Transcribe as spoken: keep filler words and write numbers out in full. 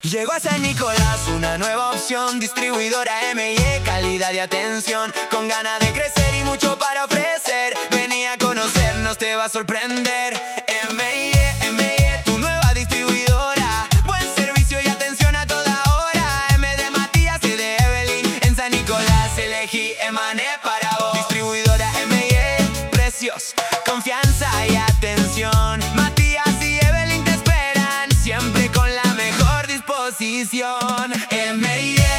Llegó a San Nicolás una nueva opción, distribuidora M y E, calidad y atención, con ganas de crecer y mucho para ofrecer. Vení a conocernos, te va a sorprender. M y E, M y E, tu nueva distribuidora, buen servicio y atención a toda hora. M de Matías y de Evelyn, en San Nicolás elegí Emané para vos. Distribuidora M y E, precios, confianza y atención. Matías y Evelyn te esperan siempre con la mejor disposición. M y E